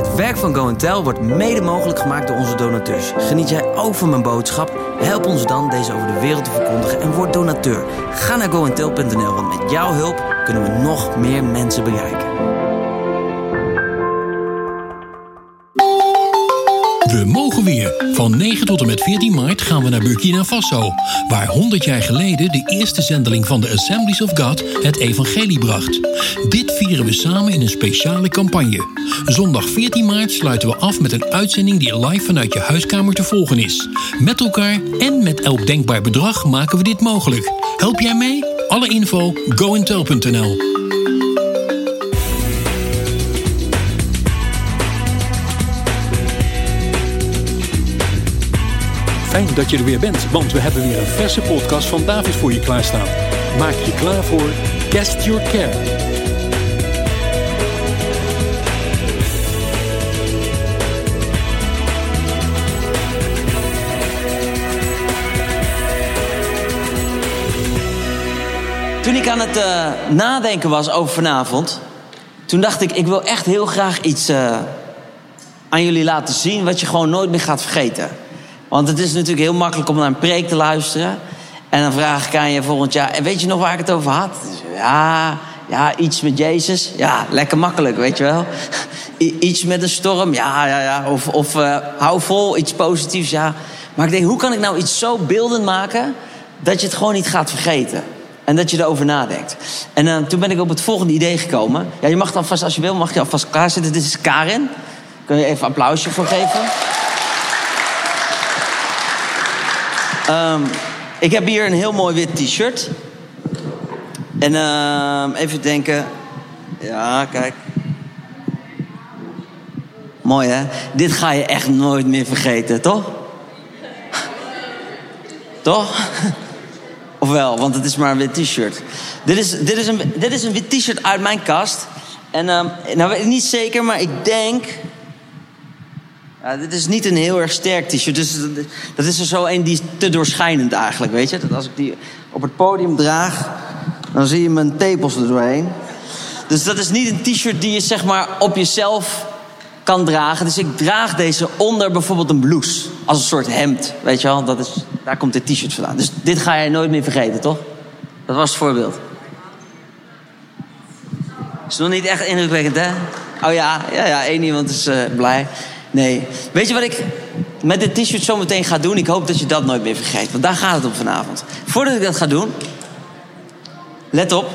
Het werk van Go & Tell wordt mede mogelijk gemaakt door onze donateurs. Geniet jij ook van mijn boodschap? Help ons dan deze over de wereld te verkondigen en word donateur. Ga naar goandtell.nl, want met jouw hulp kunnen we nog meer mensen bereiken. We mogen weer. Van 9 tot en met 14 maart gaan we naar Burkina Faso, waar 100 jaar geleden de eerste zendeling van de Assemblies of God het evangelie bracht. Dit vieren we samen in een speciale campagne. Zondag 14 maart sluiten we af met een uitzending die live vanuit je huiskamer te volgen is. Met elkaar en met elk denkbaar bedrag maken we dit mogelijk. Help jij mee? Alle info goandtell.nl. Fijn dat je er weer bent, want we hebben weer een verse podcast van David voor je klaarstaan. Maak je klaar voor Cast Your Care. Toen ik aan het nadenken was over vanavond, toen dacht ik wil echt heel graag iets aan jullie laten zien wat je gewoon nooit meer gaat vergeten. Want het is natuurlijk heel makkelijk om naar een preek te luisteren. En dan vraag ik aan je volgend jaar, en weet je nog waar ik het over had? Ja, iets met Jezus. Ja, lekker makkelijk, weet je wel. Iets met een storm, ja. Of hou vol, iets positiefs, ja. Maar ik denk, hoe kan ik nou iets zo beeldend maken dat je het gewoon niet gaat vergeten? En dat je erover nadenkt. En toen ben ik op het volgende idee gekomen. Ja, je mag het alvast, als je wil, mag je alvast klaarzitten. Dit is Karin. Kun je even een applausje voor geven? Ik heb hier een heel mooi wit t-shirt. En even denken. Ja, kijk. Mooi, hè? Dit ga je echt nooit meer vergeten, toch? Toch? Of wel, want het is maar een wit t-shirt. Dit is een wit t-shirt uit mijn kast. En nou weet ik niet zeker, maar ik denk... Ja, dit is niet een heel erg sterk t-shirt. Dus dat is er zo een die is te doorschijnend eigenlijk, weet je. Dat als ik die op het podium draag, dan zie je mijn tepels er doorheen. Dus dat is niet een t-shirt die je zeg maar op jezelf kan dragen. Dus ik draag deze onder bijvoorbeeld een blouse. Als een soort hemd, weet je wel. Daar komt dit t-shirt vandaan. Dus dit ga je nooit meer vergeten, toch? Dat was het voorbeeld. Is nog niet echt indrukwekkend, hè? Oh ja, één iemand is blij. Nee. Weet je wat ik met dit t-shirt zo meteen ga doen? Ik hoop dat je dat nooit meer vergeet. Want daar gaat het om vanavond. Voordat ik dat ga doen, let op.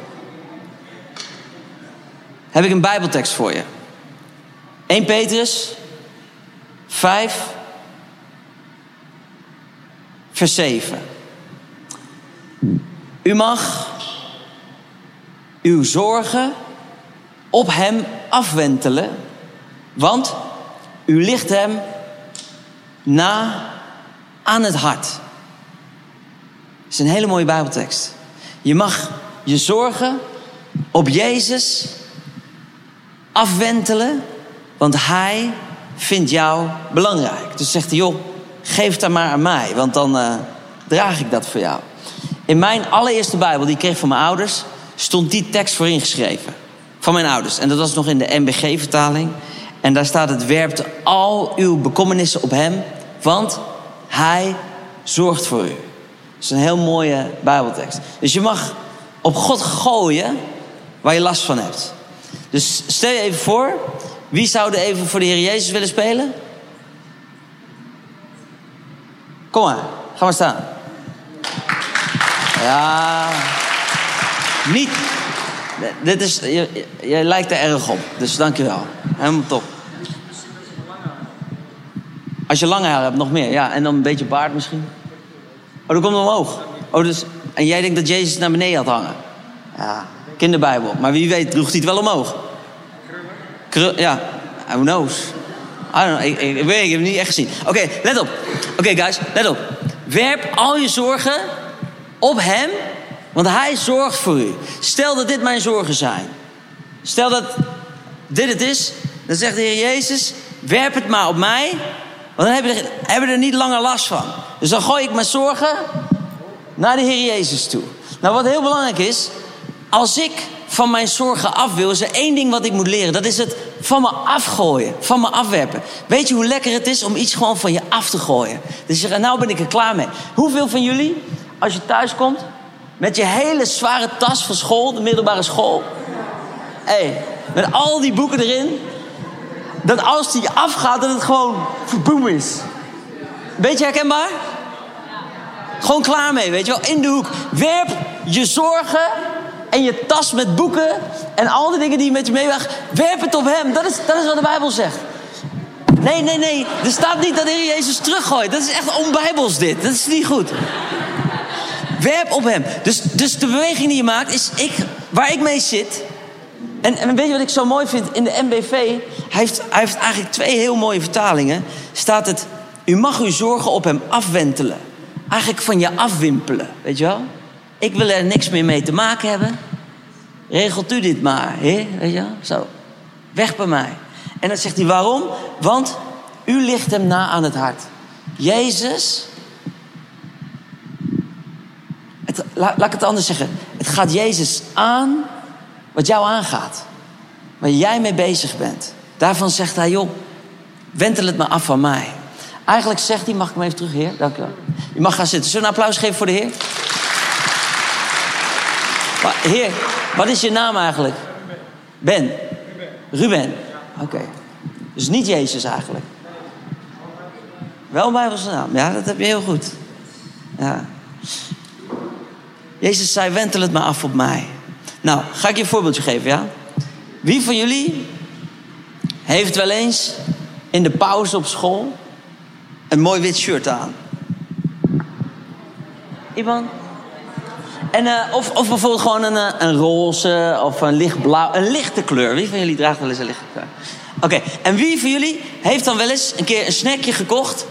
Heb ik een Bijbeltekst voor je. 1 Petrus 5 vers 7. U mag uw zorgen op hem afwentelen, want u ligt hem na aan het hart. Dat is een hele mooie Bijbeltekst. Je mag je zorgen op Jezus afwentelen, want hij vindt jou belangrijk. Dus zegt hij, joh, geef dat maar aan mij, want dan draag ik dat voor jou. In mijn allereerste Bijbel, die ik kreeg van mijn ouders, stond die tekst voor ingeschreven. Van mijn ouders. En dat was nog in de MBG-vertaling. En daar staat het: werpt al uw bekommernissen op hem, want hij zorgt voor u. Dat is een heel mooie Bijbeltekst. Dus je mag op God gooien waar je last van hebt. Dus stel je even voor, wie zou er even voor de Heer Jezus willen spelen? Kom maar, ga maar staan. Ja, niet. Dit is, je lijkt er erg op, dus dankjewel. Helemaal top. Als je lange haar hebt, nog meer. Ja, en dan een beetje baard misschien. Oh, dat komt omhoog. Oh, dus, en jij denkt dat Jezus naar beneden had hangen? Ja, kinderbijbel. Maar wie weet droeg hij het wel omhoog. Ja, who knows? I don't know. Ik weet, ik heb het niet echt gezien. Oké, let op. Oké, guys, let op. Werp al je zorgen op hem, want hij zorgt voor u. Stel dat dit mijn zorgen zijn. Stel dat dit het is. Dan zegt de Heer Jezus, werp het maar op mij, want dan hebben we er niet langer last van. Dus dan gooi ik mijn zorgen naar de Heer Jezus toe. Nou, wat heel belangrijk is, als ik van mijn zorgen af wil, is er één ding wat ik moet leren. Dat is het van me afgooien, van me afwerpen. Weet je hoe lekker het is om iets gewoon van je af te gooien? Dus je zegt, nou ben ik er klaar mee. Hoeveel van jullie, als je thuis komt met je hele zware tas van school, de middelbare school, met al die boeken erin, dat als die afgaat, dat het gewoon verboem is. Beetje herkenbaar? Gewoon klaar mee, weet je wel, in de hoek. Werp je zorgen en je tas met boeken en al die dingen die je met je meewaagt, werp het op hem. Dat is wat de Bijbel zegt. Nee. Er staat niet dat de Heer Jezus teruggooit. Dat is echt onbijbels dit. Dat is niet goed. Werp op hem. Dus de beweging die je maakt is waar ik mee zit. En weet je wat ik zo mooi vind? In de MBV, hij heeft eigenlijk 2 heel mooie vertalingen. Staat het, u mag uw zorgen op hem afwentelen. Eigenlijk van je afwimpelen, weet je wel? Ik wil er niks meer mee te maken hebben. Regelt u dit maar, hè? Weet je wel? Zo. Weg bij mij. En dan zegt hij, waarom? Want u ligt hem na aan het hart. Jezus... Laat ik het anders zeggen. Het gaat Jezus aan wat jou aangaat. Waar jij mee bezig bent. Daarvan zegt hij, joh, wentel het maar af van mij. Eigenlijk zegt hij, mag ik hem even terug, Heer? Dank u wel. Je mag gaan zitten. Zullen we een applaus geven voor de Heer? Maar, Heer, wat is je naam eigenlijk? Ben. Ruben. Oké. Dus niet Jezus eigenlijk. Wel een Bijbelse naam. Ja, dat heb je heel goed. Ja. Jezus zei, wentel het maar af op mij. Nou, ga ik je een voorbeeldje geven, ja? Wie van jullie heeft wel eens in de pauze op school een mooi wit shirt aan? Iemand? En, of bijvoorbeeld gewoon een roze of een lichtblauw, een lichte kleur. Wie van jullie draagt wel eens een lichte kleur? Oké, en wie van jullie heeft dan wel eens een keer een snackje gekocht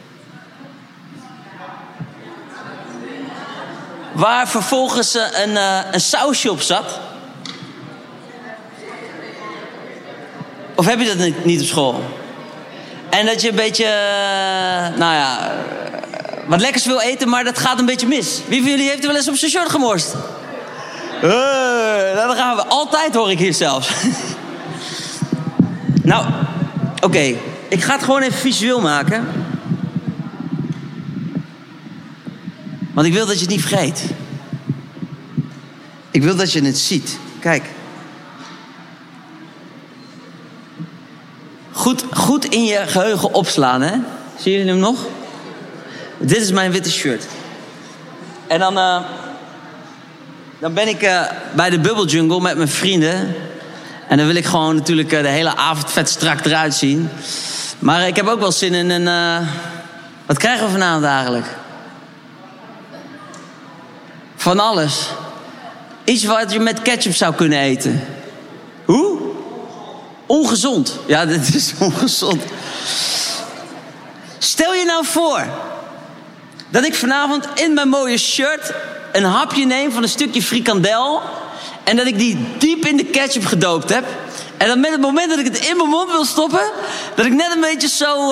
waar vervolgens een sausje op zat? Of heb je dat niet op school? En dat je een beetje, wat lekkers wil eten, maar dat gaat een beetje mis. Wie van jullie heeft er wel eens op zijn shirt gemorst? Dan gaan we. Altijd hoor ik hier zelfs. Nou, oké. Ik ga het gewoon even visueel maken. Want ik wil dat je het niet vergeet. Ik wil dat je het ziet. Kijk. Goed in je geheugen opslaan, hè? Zie je hem nog? Dit is mijn witte shirt. En dan ben ik bij de Bubble Jungle met mijn vrienden. En dan wil ik gewoon natuurlijk de hele avond vet strak eruit zien. Maar ik heb ook wel zin in een... wat krijgen we vanavond eigenlijk? Van alles. Iets wat je met ketchup zou kunnen eten. Hoe? Ongezond. Ja, dit is ongezond. Stel je nou voor dat ik vanavond in mijn mooie shirt een hapje neem van een stukje frikandel en dat ik die diep in de ketchup gedoopt heb. En dan met het moment dat ik het in mijn mond wil stoppen, dat ik net een beetje zo...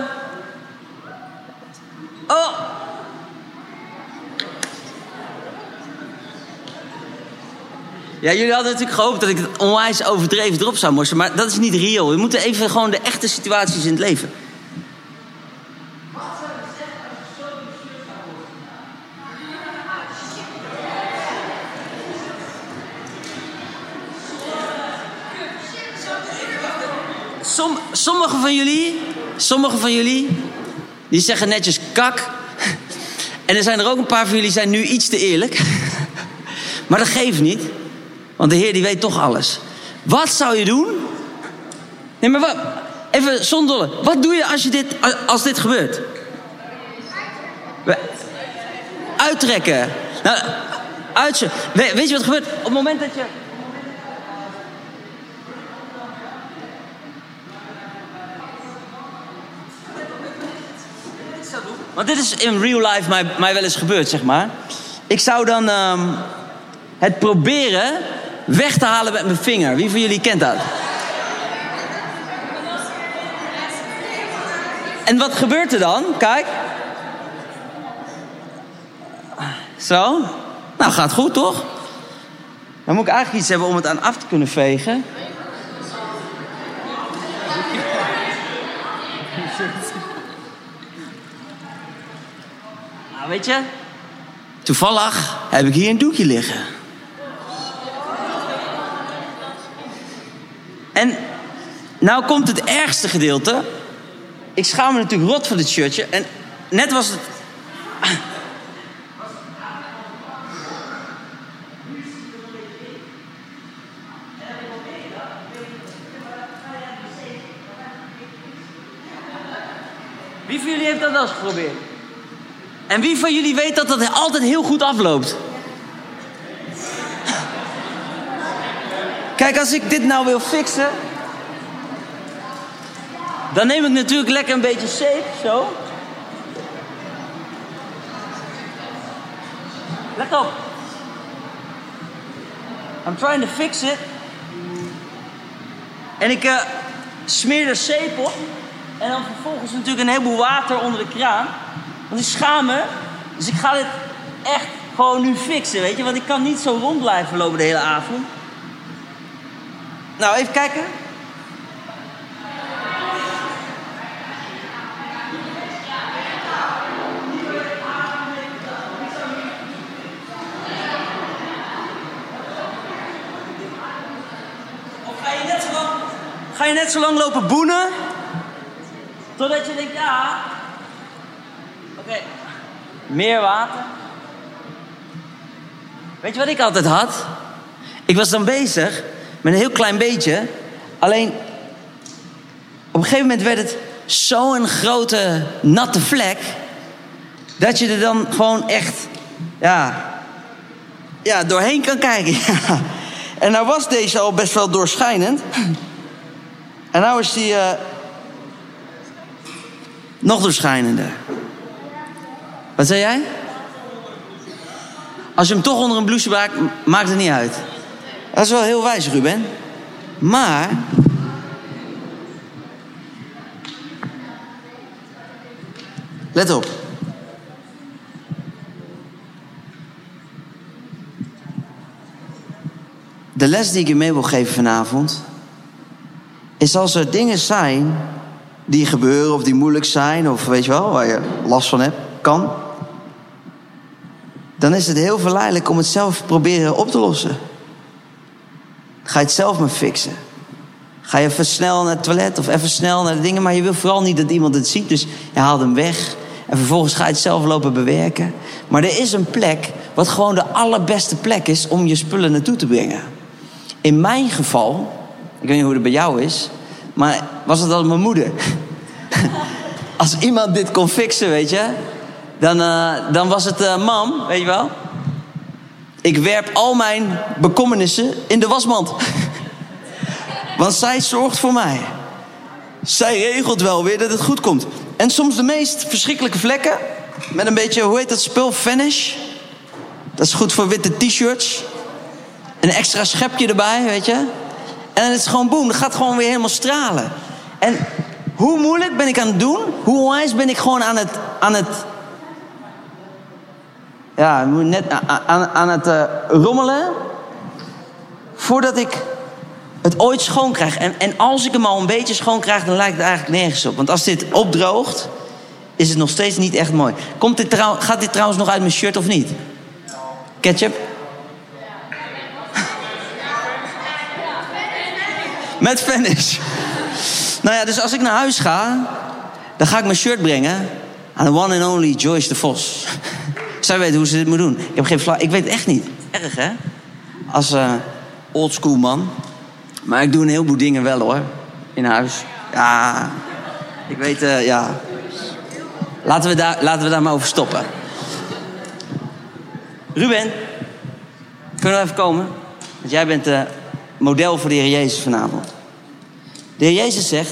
Ja, jullie hadden natuurlijk gehoopt dat ik het onwijs overdreven erop zou morsen. Maar dat is niet reëel. We moeten even gewoon de echte situaties in het leven. Sommige van jullie, die zeggen netjes kak. En er zijn er ook een paar van jullie die zijn nu iets te eerlijk. Maar dat geeft niet. Want de Heer die weet toch alles. Wat zou je doen? Nee, maar wat? Even zonder dolle. Wat doe je als dit gebeurt? Uittrekken. Nou, weet je wat er gebeurt? Op het moment dat je... Want dit is in real life mij wel eens gebeurd, zeg maar. Ik zou dan het proberen weg te halen met mijn vinger. Wie van jullie kent dat? En wat gebeurt er dan? Kijk. Zo. Nou, gaat goed, toch? Dan moet ik eigenlijk iets hebben om het aan af te kunnen vegen. Nou, weet je, toevallig heb ik hier een doekje liggen. En nou komt het ergste gedeelte. Ik schaam me natuurlijk rot voor dit shirtje. En net was het... Wie van jullie heeft dat wel eens geprobeerd? En wie van jullie weet dat dat altijd heel goed afloopt? Kijk, als ik dit nou wil fixen... dan neem ik natuurlijk lekker een beetje zeep, zo. Let op. I'm trying to fix it. En ik smeer er zeep op. En dan vervolgens natuurlijk een heleboel water onder de kraan. Want ik schaam me. Dus ik ga dit echt gewoon nu fixen, weet je. Want ik kan niet zo rond blijven lopen de hele avond. Nou, even kijken. Of ga je net zo lang lopen boenen... totdat je denkt, ja... Oké. Meer water. Weet je wat ik altijd had? Ik was dan bezig met een heel klein beetje. Alleen... op een gegeven moment werd het zo'n grote natte vlek... dat je er dan gewoon echt... Ja, doorheen kan kijken. Ja. En nou was deze al best wel doorschijnend. En nou is die... nog doorschijnender. Wat zei jij? Als je hem toch onder een blouse braakt, maakt het niet uit. Dat is wel heel wijs, Ruben. Maar... let op. De les die ik je mee wil geven vanavond... is als er dingen zijn... die gebeuren of die moeilijk zijn... of weet je wel, waar je last van hebt, kan... dan is het heel verleidelijk om het zelf proberen op te lossen. Ga je het zelf maar fixen. Ga je even snel naar het toilet of even snel naar de dingen... maar je wil vooral niet dat iemand het ziet, dus je haalt hem weg... en vervolgens ga je het zelf lopen bewerken. Maar er is een plek wat gewoon de allerbeste plek is... om je spullen naartoe te brengen. In mijn geval, ik weet niet hoe het bij jou is... maar was het dan mijn moeder. Als iemand dit kon fixen, weet je... dan was het mam, weet je wel. Ik werp al mijn bekommernissen in de wasmand. Want zij zorgt voor mij. Zij regelt wel weer dat het goed komt. En soms de meest verschrikkelijke vlekken... met een beetje, hoe heet dat spul? Vanish. Dat is goed voor witte t-shirts. Een extra schepje erbij, weet je... En het is gewoon boem, dat gaat gewoon weer helemaal stralen. En hoe moeilijk ben ik aan het doen? Hoe onwijs ben ik gewoon aan het ja, net aan het rommelen... voordat ik het ooit schoon krijg. En als ik hem al een beetje schoon krijg, dan lijkt het eigenlijk nergens op. Want als dit opdroogt, is het nog steeds niet echt mooi. Gaat dit trouwens nog uit mijn shirt of niet? Ketchup? Met Vanish. Nou ja, dus als ik naar huis ga... dan ga ik mijn shirt brengen... aan de one and only Joyce de Vos. Zij weet hoe ze dit moet doen. Ik heb geen flauw... Ik weet het echt niet. Erg, hè? Als oldschool man. Maar ik doe een heleboel dingen wel, hoor. In huis. Ja... Ik weet, ja... Laten we daar maar over stoppen. Ruben... Kunnen we even komen? Want jij bent... model voor de Heer Jezus vanavond. De Heer Jezus zegt...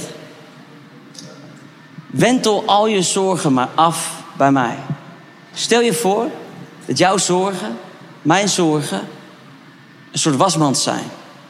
wentel al je zorgen maar af bij mij. Stel je voor dat jouw zorgen, mijn zorgen... een soort wasmand zijn.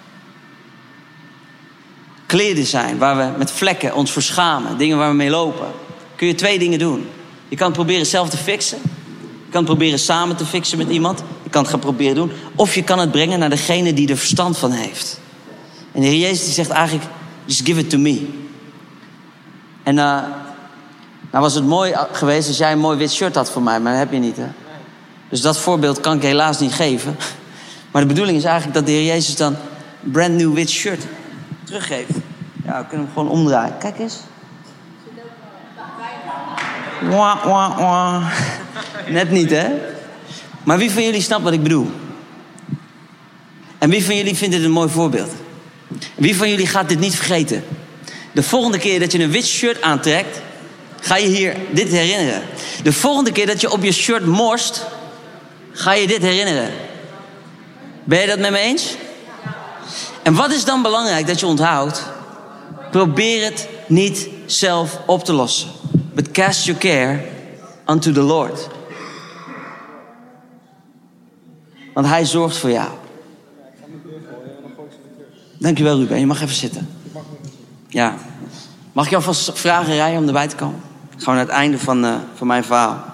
Kleren zijn waar we met vlekken ons voor schamen. Dingen waar we mee lopen. Kun je 2 dingen doen. Je kan het proberen zelf te fixen. Je kan het proberen samen te fixen met iemand. Je kan het gaan proberen doen. Of je kan het brengen naar degene die er verstand van heeft. En de Heer Jezus die zegt eigenlijk, just give it to me. En nou was het mooi geweest als jij een mooi wit shirt had voor mij. Maar dat heb je niet, hè? Dus dat voorbeeld kan ik helaas niet geven. Maar de bedoeling is eigenlijk dat de Heer Jezus dan een brand new wit shirt teruggeeft. Ja, we kunnen hem gewoon omdraaien. Kijk eens. Wah, wah, wah. Net niet, hè? Maar wie van jullie snapt wat ik bedoel? En wie van jullie vindt dit een mooi voorbeeld? Wie van jullie gaat dit niet vergeten? De volgende keer dat je een wit shirt aantrekt, ga je hier dit herinneren. De volgende keer dat je op je shirt morst, ga je dit herinneren. Ben je dat met me eens? En wat is dan belangrijk dat je onthoudt? Probeer het niet zelf op te lossen. But cast your care unto the Lord. Want hij zorgt voor jou. Dankjewel Ruben, je mag even zitten. Ja. Mag ik jou vast vragen rijden om erbij te komen? Gewoon aan het einde van mijn verhaal.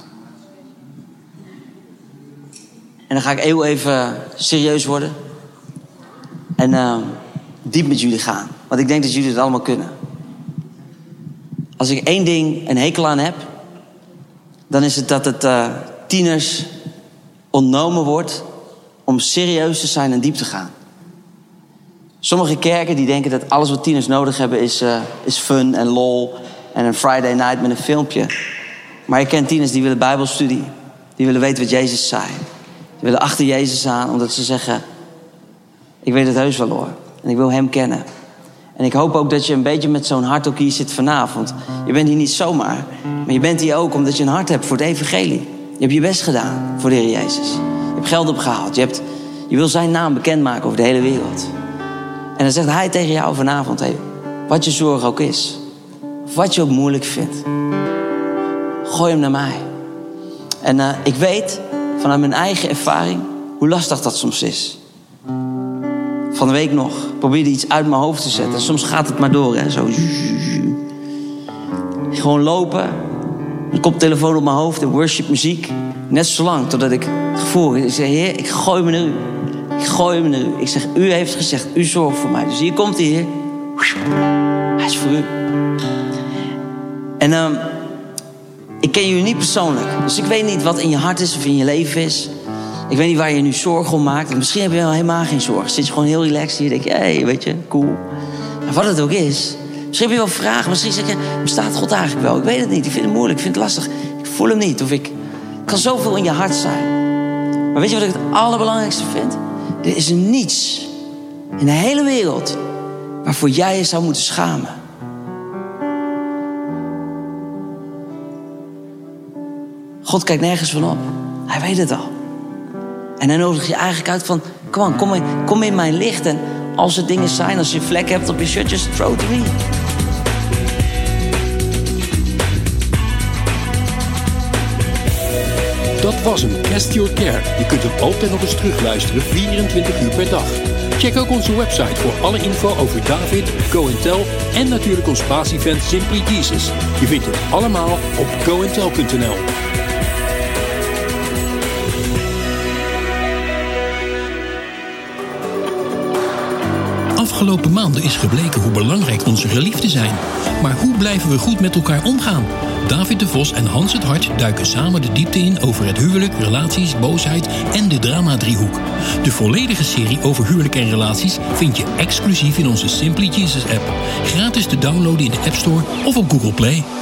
En dan ga ik heel even serieus worden. En diep met jullie gaan. Want ik denk dat jullie het allemaal kunnen. Als ik één ding een hekel aan heb, dan is het dat het tieners ontnomen wordt om serieus te zijn en diep te gaan. Sommige kerken die denken dat alles wat tieners nodig hebben is fun en lol en een Friday night met een filmpje. Maar je kent tieners die willen bijbelstudie. Die willen weten wat Jezus zei. Die willen achter Jezus aan omdat ze zeggen, ik weet het heus wel hoor. En ik wil hem kennen. En ik hoop ook dat je een beetje met zo'n hart ook hier zit vanavond. Je bent hier niet zomaar. Maar je bent hier ook omdat je een hart hebt voor het evangelie. Je hebt je best gedaan voor de Heer Jezus. Je hebt geld opgehaald. Je wil zijn naam bekendmaken over de hele wereld. En dan zegt hij tegen jou vanavond, hey, wat je zorg ook is. Of wat je ook moeilijk vindt. Gooi hem naar mij. En ik weet vanuit mijn eigen ervaring hoe lastig dat soms is. Van de week nog probeerde iets uit mijn hoofd te zetten. En soms gaat het maar door, hè. Zo. Gewoon lopen. Een koptelefoon op mijn hoofd en worship muziek. Net zo lang totdat ik het gevoel heb. Ik zeg, Heer, ik gooi me naar u. Ik gooi me naar u. Ik zeg, u heeft gezegd, u zorgt voor mij. Dus hier komt hij, Heer. Hij is voor u. En ik ken jullie niet persoonlijk. Dus ik weet niet wat in je hart is of in je leven is. Ik weet niet waar je nu zorgen om maakt. En misschien heb je wel helemaal geen zorgen. Zit je gewoon heel relaxed hier. Denk je, hey, weet je, cool. En wat het ook is. Misschien heb je wel vragen. Misschien zeg je, bestaat God eigenlijk wel? Ik weet het niet. Ik vind het moeilijk. Ik vind het lastig. Ik voel hem niet. Of ik kan zoveel in je hart zijn. Maar weet je wat ik het allerbelangrijkste vind? Er is niets in de hele wereld waarvoor jij je zou moeten schamen. God kijkt nergens van op. Hij weet het al. En hij nodigt je eigenlijk uit van, kom in mijn licht. En als er dingen zijn, als je vlek hebt op je shirt, just throw it to me. Dat was hem, Cast Your Care. Je kunt hem altijd nog eens terugluisteren, 24 uur per dag. Check ook onze website voor alle info over David, Go & Tell en natuurlijk ons paasevent Simply Jesus. Je vindt het allemaal op goandtell.nl. Afgelopen maanden is gebleken hoe belangrijk onze geliefden zijn. Maar hoe blijven we goed met elkaar omgaan? David de Vos en Hans het Hart duiken samen de diepte in over het huwelijk, relaties, boosheid en de drama-driehoek. De volledige serie over huwelijk en relaties vind je exclusief in onze Simply Jesus app. Gratis te downloaden in de App Store of op Google Play.